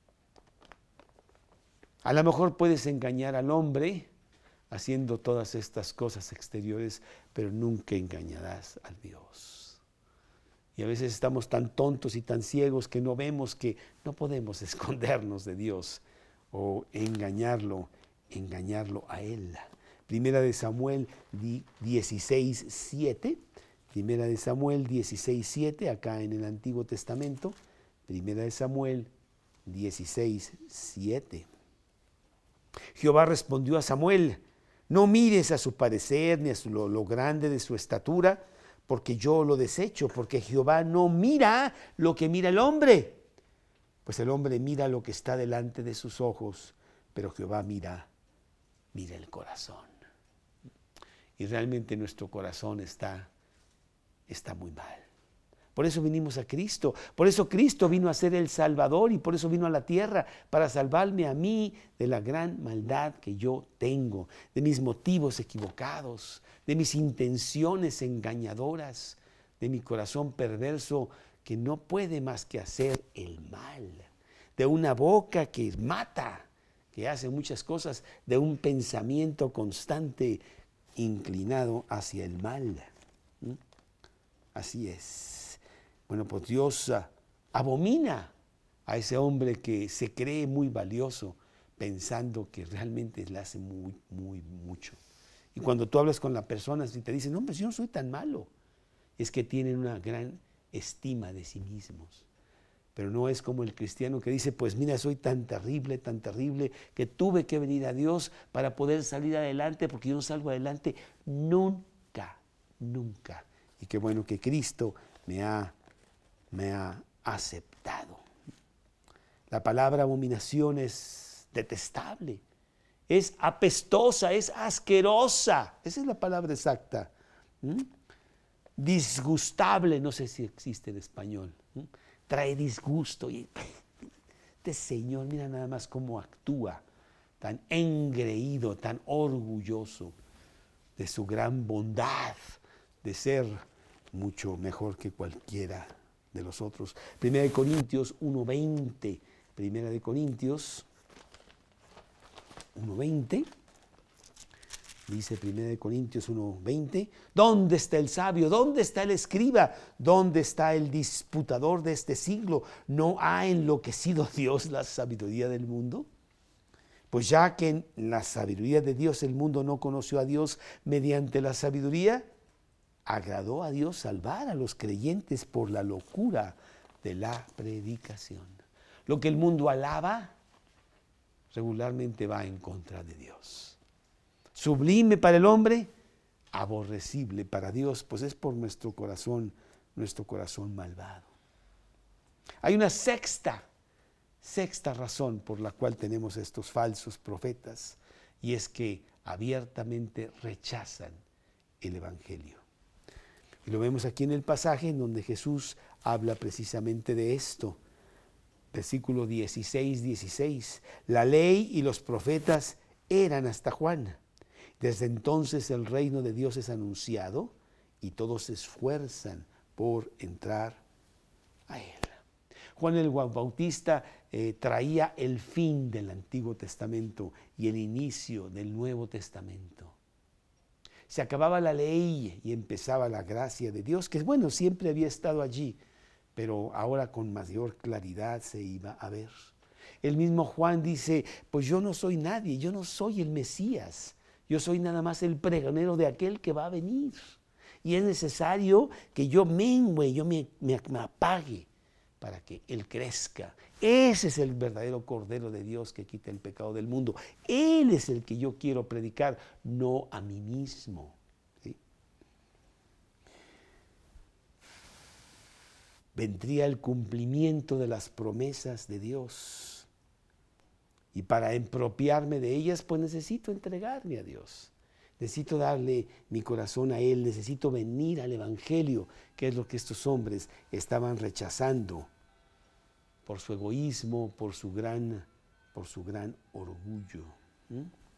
A lo mejor puedes engañar al hombre haciendo todas estas cosas exteriores, pero nunca engañarás a Dios. Y a veces estamos tan tontos y tan ciegos que no vemos que no podemos escondernos de Dios o engañarlo. engañarlo a él. Primera de Samuel dieciséis, siete. Primera de Samuel dieciséis, siete, acá en el Antiguo Testamento. Primera de Samuel dieciséis, siete. Jehová respondió a Samuel, no mires a su parecer ni a su, lo, lo grande de su estatura, porque yo lo desecho, porque Jehová no mira lo que mira el hombre, pues el hombre mira lo que está delante de sus ojos, pero Jehová mira Mira el corazón. Y realmente nuestro corazón está, está muy mal. Por eso vinimos a Cristo. Por eso Cristo vino a ser el Salvador y por eso vino a la tierra, para salvarme a mí de la gran maldad que yo tengo, de mis motivos equivocados, de mis intenciones engañadoras, de mi corazón perverso que no puede más que hacer el mal, de una boca que mata, que hace muchas cosas, de un pensamiento constante inclinado hacia el mal. ¿Mm? Así es. Bueno, pues Dios uh, abomina a ese hombre que se cree muy valioso, pensando que realmente le hace muy, muy, mucho. Y cuando tú hablas con la persona y te dicen, no, pues yo no soy tan malo, es que tienen una gran estima de sí mismos. Pero no es como el cristiano que dice, pues mira, soy tan terrible, tan terrible, que tuve que venir a Dios para poder salir adelante, porque yo no salgo adelante nunca, nunca. Y qué bueno que Cristo me ha, me ha aceptado. La palabra abominación es detestable, es apestosa, es asquerosa. Esa es la palabra exacta. ¿Mm? Disgustable, no sé si existe en español. ¿Mm? Trae disgusto. Y este Señor, mira nada más cómo actúa, tan engreído, tan orgulloso de su gran bondad, de ser mucho mejor que cualquiera de los otros. Primera de Corintios uno veinte. Primera de Corintios uno veinte. Dice Primera de Corintios uno veinte, ¿dónde está el sabio? ¿Dónde está el escriba? ¿Dónde está el disputador de este siglo? ¿No ha enloquecido Dios la sabiduría del mundo? Pues ya que en la sabiduría de Dios el mundo no conoció a Dios mediante la sabiduría, agradó a Dios salvar a los creyentes por la locura de la predicación. Lo que el mundo alaba regularmente va en contra de Dios. Sublime para el hombre, aborrecible para Dios, pues es por nuestro corazón, nuestro corazón malvado. Hay una sexta, sexta razón por la cual tenemos estos falsos profetas, y es que abiertamente rechazan el Evangelio. Y lo vemos aquí en el pasaje en donde Jesús habla precisamente de esto. Versículo dieciséis, dieciséis. La ley y los profetas eran hasta Juan. Desde entonces el reino de Dios es anunciado y todos se esfuerzan por entrar a él. Juan el Bautista eh, traía el fin del Antiguo Testamento y el inicio del Nuevo Testamento. Se acababa la ley y empezaba la gracia de Dios, que bueno, siempre había estado allí, pero ahora con mayor claridad se iba a ver. El mismo Juan dice, pues yo no soy nadie, yo no soy el Mesías. Yo soy nada más el pregonero de aquel que va a venir. Y es necesario que yo mengüe, yo me, me, me apague para que Él crezca. Ese es el verdadero Cordero de Dios que quita el pecado del mundo. Él es el que yo quiero predicar, no a mí mismo. ¿Sí? Vendría el cumplimiento de las promesas de Dios. Y para apropiarme de ellas, pues necesito entregarme a Dios. Necesito darle mi corazón a Él. Necesito venir al Evangelio, que es lo que estos hombres estaban rechazando por su egoísmo, por su gran, por su gran orgullo. ¿Mm?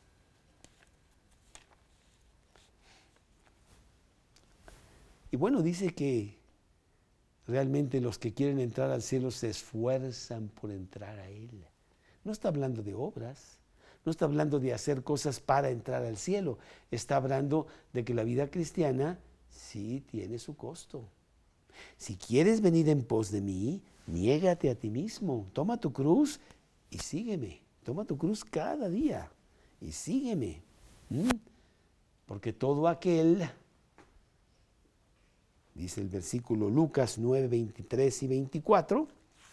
Y bueno, dice que realmente los que quieren entrar al cielo se esfuerzan por entrar a Él. No está hablando de obras, no está hablando de hacer cosas para entrar al cielo. Está hablando de que la vida cristiana sí tiene su costo. Si quieres venir en pos de mí, niégate a ti mismo, toma tu cruz y sígueme. Toma tu cruz cada día y sígueme. ¿Mm? Porque todo aquel, dice el versículo Lucas nueve, veintitrés y veinticuatro,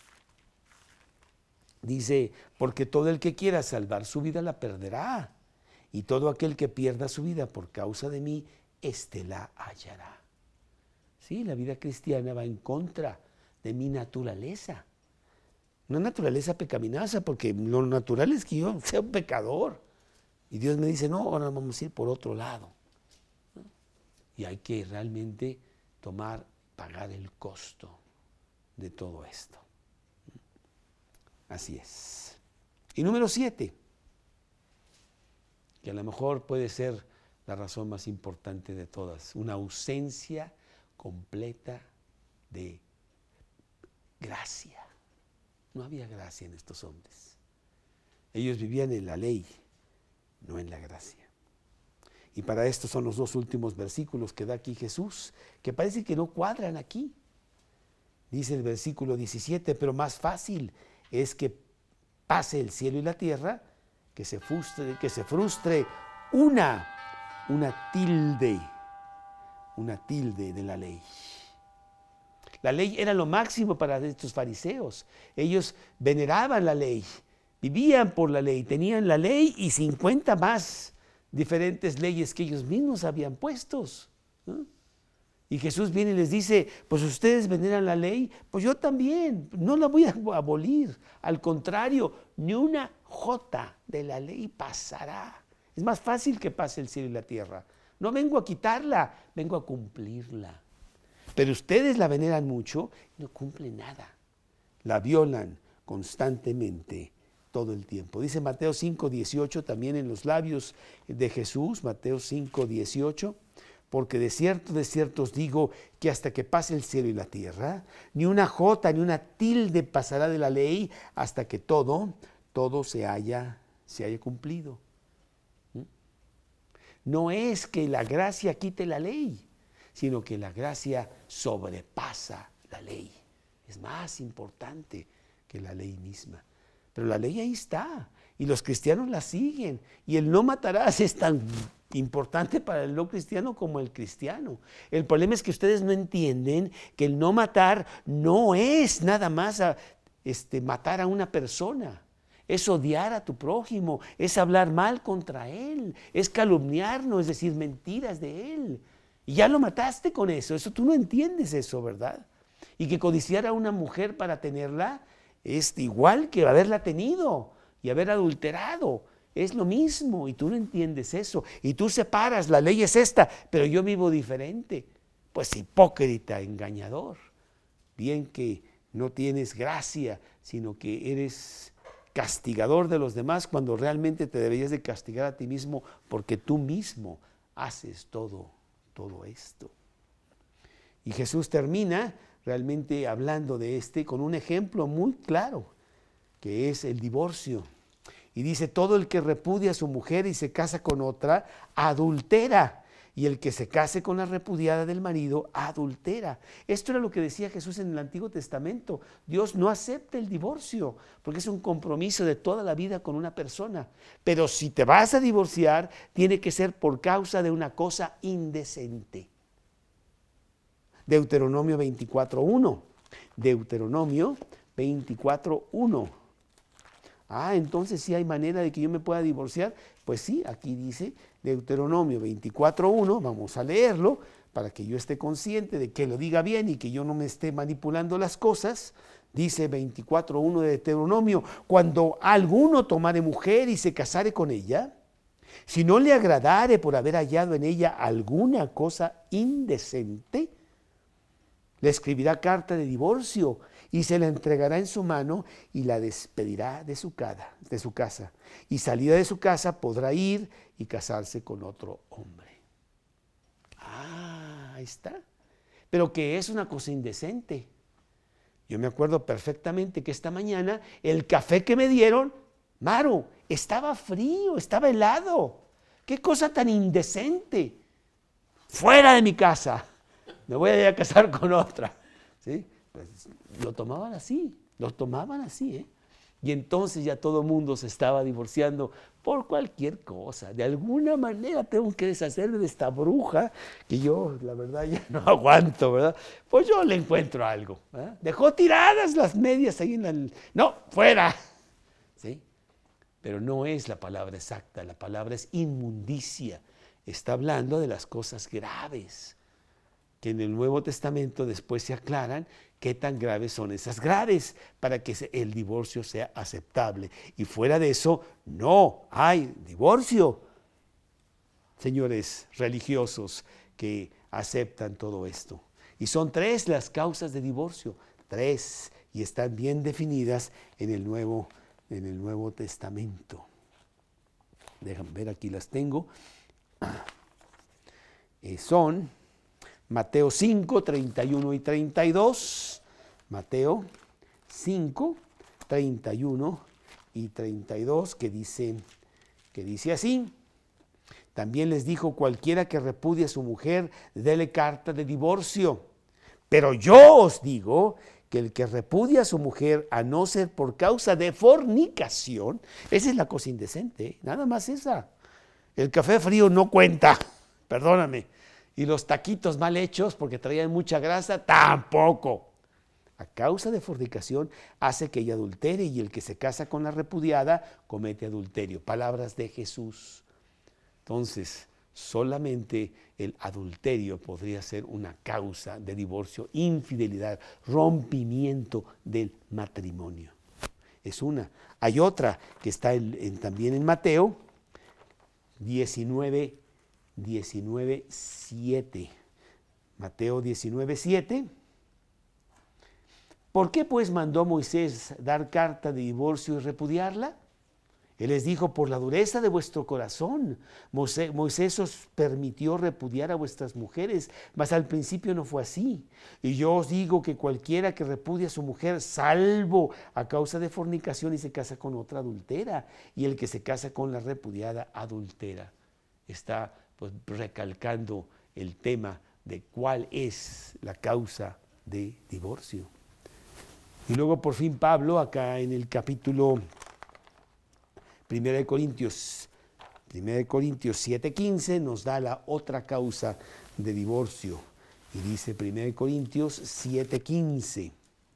dice, porque todo el que quiera salvar su vida la perderá, y todo aquel que pierda su vida por causa de mí, éste la hallará. Sí, la vida cristiana va en contra de mi naturaleza. Una naturaleza pecaminosa, porque lo natural es que yo sea un pecador. Y Dios me dice, no, ahora vamos a ir por otro lado. Y hay que realmente tomar pagar el costo de todo esto. Así es. Y número siete, que a lo mejor puede ser la razón más importante de todas, una ausencia completa de gracia. No había gracia en estos hombres. Ellos vivían en la ley, no en la gracia. Y para esto son los dos últimos versículos que da aquí Jesús, que parece que no cuadran aquí. Dice el versículo diecisiete, pero más fácil es que pase el cielo y la tierra, que se frustre, que se frustre una, una tilde, una tilde de la ley. La ley era lo máximo para estos fariseos. Ellos veneraban la ley, vivían por la ley, tenían la ley y cincuenta más diferentes leyes que ellos mismos habían puestos, ¿no? Y Jesús viene y les dice, pues ustedes veneran la ley, pues yo también, no la voy a abolir. Al contrario, ni una jota de la ley pasará. Es más fácil que pase el cielo y la tierra. No vengo a quitarla, vengo a cumplirla. Pero ustedes la veneran mucho y no cumplen nada. La violan constantemente todo el tiempo. Dice Mateo cinco dieciocho también en los labios de Jesús, Mateo cinco dieciocho, porque de cierto, de cierto os digo que hasta que pase el cielo y la tierra, ni una jota ni una tilde pasará de la ley hasta que todo, todo se haya, se haya cumplido. ¿Mm? No es que la gracia quite la ley, sino que la gracia sobrepasa la ley. Es más importante que la ley misma. Pero la ley ahí está, y los cristianos la siguen, y el no matarás es tan importante para el no cristiano como el cristiano. El problema es que ustedes no entienden que el no matar no es nada más a, este, matar a una persona, es odiar a tu prójimo, es hablar mal contra él, es calumniarnos, es decir mentiras de él. Y ya lo mataste con eso, eso tú no entiendes eso, ¿verdad? Y que codiciar a una mujer para tenerla es igual que haberla tenido y haber adulterado. Es lo mismo y tú no entiendes eso. Y tú separas, la ley es esta, pero yo vivo diferente. Pues hipócrita, engañador. Bien que no tienes gracia, sino que eres castigador de los demás cuando realmente te deberías de castigar a ti mismo porque tú mismo haces todo, todo esto. Y Jesús termina realmente hablando de este con un ejemplo muy claro, que es el divorcio. Y dice, todo el que repudia a su mujer y se casa con otra, adultera. Y el que se case con la repudiada del marido, adultera. Esto era lo que decía Jesús en el Antiguo Testamento. Dios no acepta el divorcio, porque es un compromiso de toda la vida con una persona. Pero si te vas a divorciar, tiene que ser por causa de una cosa indecente. Deuteronomio veinticuatro uno. Deuteronomio veinticuatro uno. Ah, entonces sí hay manera de que yo me pueda divorciar. Pues sí, aquí dice Deuteronomio veinticuatro uno, vamos a leerlo para que yo esté consciente de que lo diga bien y que yo no me esté manipulando las cosas. Dice veinticuatro uno de Deuteronomio, cuando alguno tomare mujer y se casare con ella, si no le agradare por haber hallado en ella alguna cosa indecente, le escribirá carta de divorcio y se la entregará en su mano y la despedirá de su, casa, de su casa. Y salida de su casa podrá ir y casarse con otro hombre. Ah, ahí está. Pero que es una cosa indecente. Yo me acuerdo perfectamente que esta mañana el café que me dieron, Maru, estaba frío, estaba helado. ¡Qué cosa tan indecente! ¡Fuera de mi casa! Me voy a ir a casar con otra. ¿Sí? Pues lo tomaban así, lo tomaban así, ¿eh? Y entonces ya todo el mundo se estaba divorciando por cualquier cosa. De alguna manera tengo que deshacerme de esta bruja que yo, la verdad, ya no aguanto, ¿verdad? Pues yo le encuentro algo, ¿verdad? Dejó tiradas las medias ahí en la... No, fuera. ¿Sí? Pero no es la palabra exacta, la palabra es inmundicia. Está hablando de las cosas graves, que en el Nuevo Testamento después se aclaran qué tan graves son esas graves para que el divorcio sea aceptable. Y fuera de eso, no hay divorcio. Señores religiosos que aceptan todo esto. Y son tres las causas de divorcio, tres, y están bien definidas en el Nuevo, en el Nuevo Testamento. Déjame ver, aquí las tengo. Eh, son Mateo cinco, treinta y uno y treinta y dos. Mateo cinco, treinta y uno y treinta y dos, que dice, que dice así. También les dijo: cualquiera que repudie a su mujer, dele carta de divorcio. Pero yo os digo que el que repudia a su mujer, a no ser por causa de fornicación, esa es la cosa indecente, ¿eh? Nada más esa. El café frío no cuenta, perdóname. Y los taquitos mal hechos, porque traían mucha grasa, tampoco. A causa de fornicación hace que ella adultere, y el que se casa con la repudiada comete adulterio. Palabras de Jesús. Entonces, solamente el adulterio podría ser una causa de divorcio, infidelidad, rompimiento del matrimonio. Es una. Hay otra que está en, en, también en Mateo diecinueve, diecinueve, siete. Mateo diecinueve, siete. ¿Por qué pues mandó Moisés dar carta de divorcio y repudiarla? Él les dijo: por la dureza de vuestro corazón. Moisés, Moisés os permitió repudiar a vuestras mujeres, mas al principio no fue así. Y yo os digo que cualquiera que repudia a su mujer, salvo a causa de fornicación, y se casa con otra, adultera. Y el que se casa con la repudiada, adultera. Está pues recalcando el tema de cuál es la causa de divorcio. Y luego por fin Pablo, acá en el capítulo Primera de Corintios, Primera de Corintios siete, quince, nos da la otra causa de divorcio. Y dice Primera de Corintios siete, quince.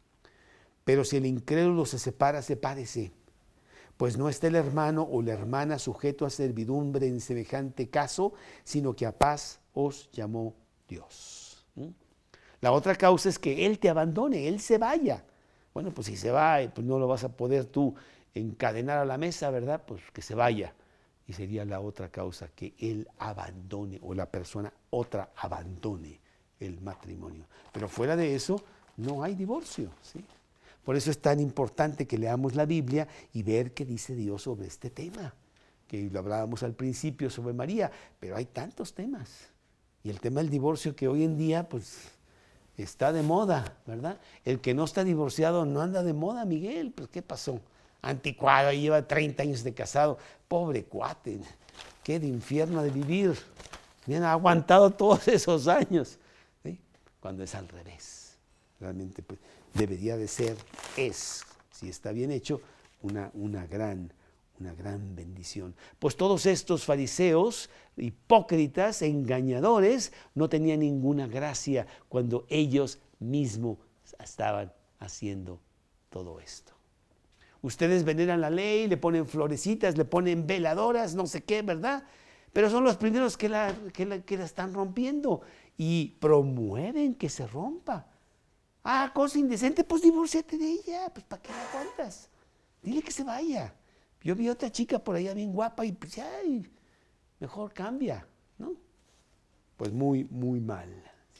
Pero si el incrédulo se separa, sepárese. Pues no está el hermano o la hermana sujeto a servidumbre en semejante caso, sino que a paz os llamó Dios. ¿Mm? La otra causa es que él te abandone, él se vaya. Bueno, pues si se va, pues no lo vas a poder tú encadenar a la mesa, ¿verdad? Pues que se vaya. Y sería la otra causa, que él abandone, o la persona otra abandone el matrimonio. Pero fuera de eso, no hay divorcio, ¿sí? Por eso es tan importante que leamos la Biblia y ver qué dice Dios sobre este tema. Que lo hablábamos al principio sobre María, pero hay tantos temas. Y el tema del divorcio, que hoy en día, pues, está de moda, ¿verdad? El que no está divorciado no anda de moda, Miguel. Pues, ¿qué pasó? Anticuado, lleva treinta años de casado. Pobre cuate, qué de infierno de vivir. Bien, ha aguantado todos esos años, ¿sí? Cuando es al revés. Realmente, pues, debería de ser, es, si está bien hecho, una, una, gran, una gran bendición. Pues todos estos fariseos, hipócritas, engañadores, no tenían ninguna gracia cuando ellos mismos estaban haciendo todo esto. Ustedes veneran la ley, le ponen florecitas, le ponen veladoras, no sé qué, ¿verdad? Pero son los primeros que la, que la, que la están rompiendo y promueven que se rompa. Ah, cosa indecente, pues divórciate de ella, pues ¿para qué la aguantas? Dile que se vaya. Yo vi otra chica por allá bien guapa y pues ya, mejor cambia, ¿no? Pues muy, muy mal, ¿sí?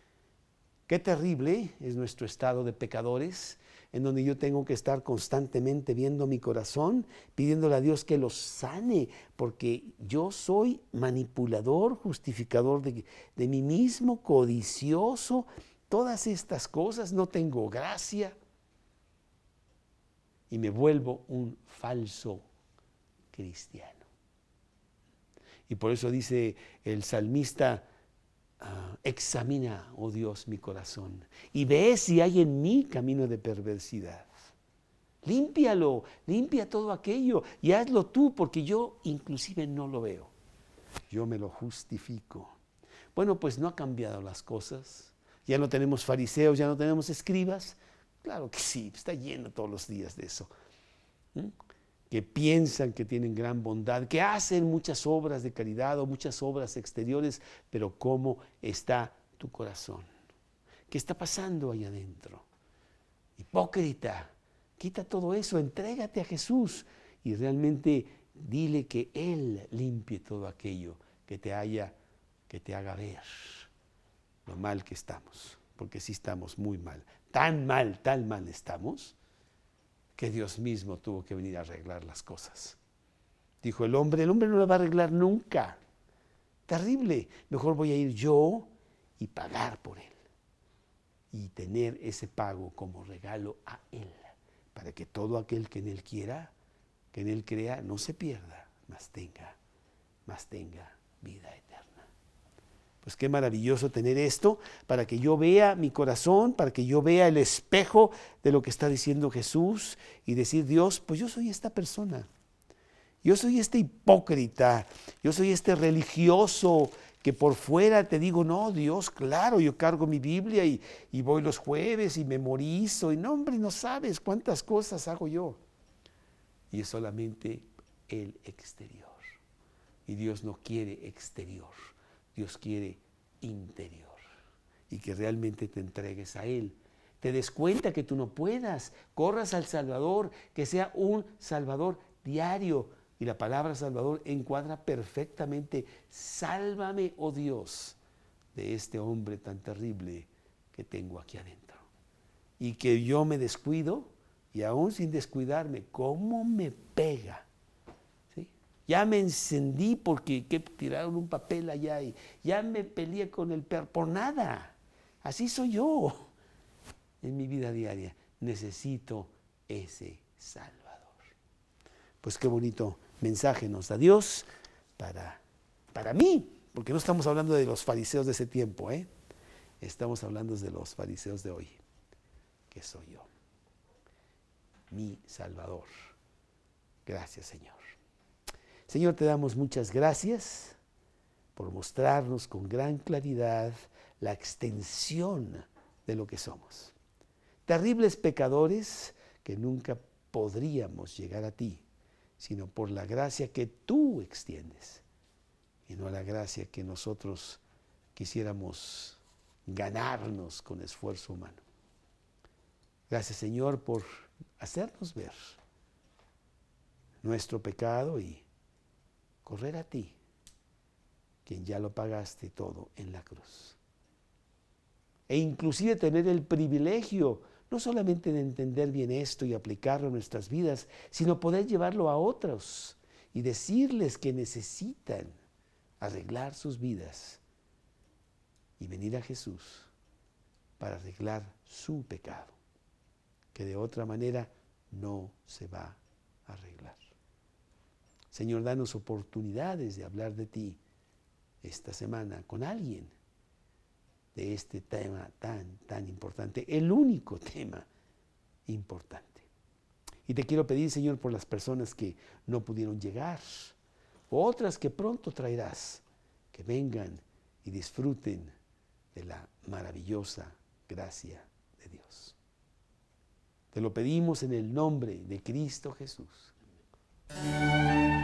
Qué terrible es nuestro estado de pecadores, en donde yo tengo que estar constantemente viendo mi corazón, pidiéndole a Dios que lo sane, porque yo soy manipulador, justificador de, de mí mismo, codicioso, todas estas cosas, no tengo gracia y me vuelvo un falso cristiano. Y por eso dice el salmista: Uh, examina, oh Dios, mi corazón y ve si hay en mí camino de perversidad. Límpialo, limpia todo aquello y hazlo tú, porque yo inclusive no lo veo. Yo me lo justifico. Bueno, pues no ha cambiado las cosas. Ya no tenemos fariseos, ya no tenemos escribas. Claro que sí, está lleno todos los días de eso. ¿Mm? Que piensan que tienen gran bondad, que hacen muchas obras de caridad o muchas obras exteriores, pero ¿cómo está tu corazón? ¿Qué está pasando allá adentro? Hipócrita, quita todo eso, entrégate a Jesús y realmente dile que Él limpie todo aquello que te haya, que te haga ver lo mal que estamos. porque sí estamos muy mal. Tan mal, tan mal estamos, que Dios mismo tuvo que venir a arreglar las cosas. Dijo el hombre, el hombre no la va a arreglar nunca. Terrible. Mejor voy a ir yo y pagar por él. Y tener ese pago como regalo a él, para que todo aquel que en él quiera, que en él crea, no se pierda, mas tenga, mas tenga vida eterna. Pues qué maravilloso tener esto, para que yo vea mi corazón, para que yo vea el espejo de lo que está diciendo Jesús y decir, Dios, pues yo soy esta persona. Yo soy este hipócrita, yo soy este religioso que por fuera te digo, no, Dios, claro, yo cargo mi Biblia y, y voy los jueves y memorizo, y no, hombre, no sabes cuántas cosas hago yo. Y es solamente el exterior. Y Dios no quiere exterior, Dios quiere interior. Y que realmente te entregues a Él. Te des cuenta que tú no puedas, corras al Salvador, que sea un Salvador diario. Y la palabra Salvador encuadra perfectamente, sálvame, oh Dios, de este hombre tan terrible que tengo aquí adentro. Y que yo me descuido, y aún sin descuidarme, ¿cómo me pega? ¿Sí? Ya me encendí porque que tiraron un papel allá y ya me peleé con el perro, por nada. Así soy yo en mi vida diaria. Necesito ese Salvador. Pues qué bonito mensaje nos da Dios para, para mí, porque no estamos hablando de los fariseos de ese tiempo, ¿eh? Estamos hablando de los fariseos de hoy, que soy yo, mi Salvador. Gracias, Señor. Señor, te damos muchas gracias por mostrarnos con gran claridad la extensión de lo que somos. Terribles pecadores que nunca podríamos llegar a ti, sino por la gracia que tú extiendes y no la gracia que nosotros quisiéramos ganarnos con esfuerzo humano. Gracias, Señor, por hacernos ver nuestro pecado y correr a ti, quien ya lo pagaste todo en la cruz. E inclusive tener el privilegio no solamente de entender bien esto y aplicarlo en nuestras vidas, sino poder llevarlo a otros y decirles que necesitan arreglar sus vidas y venir a Jesús para arreglar su pecado, que de otra manera no se va a arreglar. Señor, danos oportunidades de hablar de ti esta semana con alguien, de este tema tan, tan importante, el único tema importante. Y te quiero pedir, Señor, por las personas que no pudieron llegar, o otras que pronto traerás, que vengan y disfruten de la maravillosa gracia de Dios. Te lo pedimos en el nombre de Cristo Jesús.